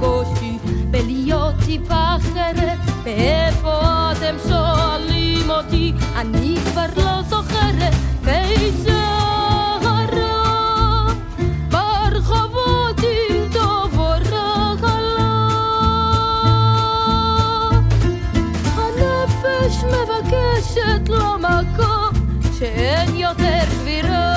קושי בלהיות טיפה אחרת. ואיפה אתם שואלים אותי, אני כבר לא זוכרת. ואיזה הרע ברחובות עם טוב או רע עלה. הנפש מבקשת לו מקום שאין יותר גבירה.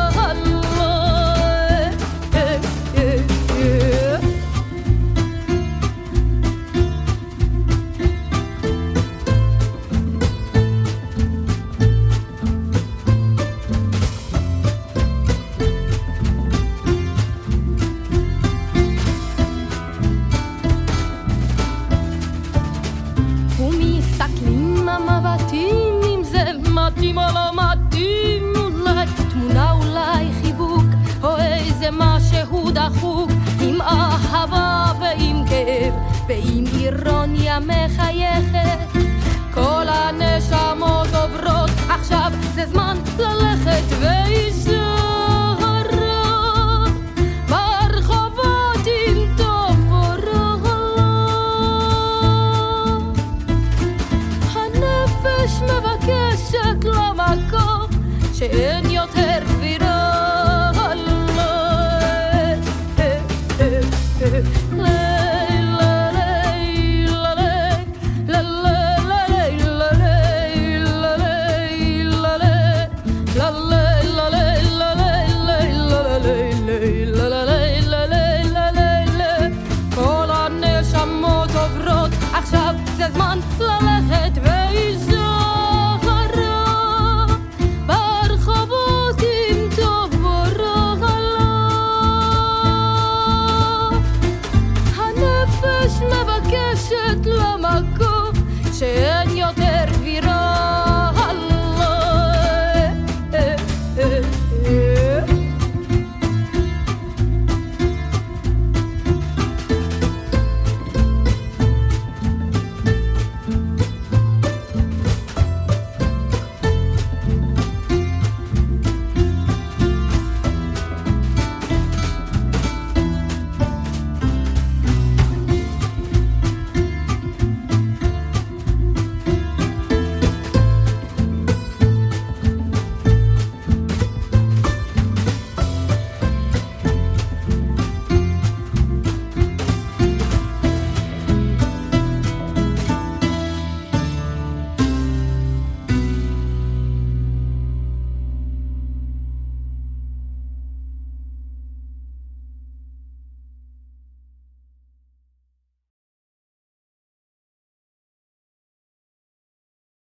מתאים או לא מתאים, אולי תמונה, אולי חיבוק, או איזה משהו דחוק, עם אהבה ועם כאב ועם אירוניה מחייכת. כל הנשמות עוברות, עכשיו זה זמן ללכת. ואיזה הרע ברחובות עם טוב או רע. הנפש מבקשת לו מקום שאין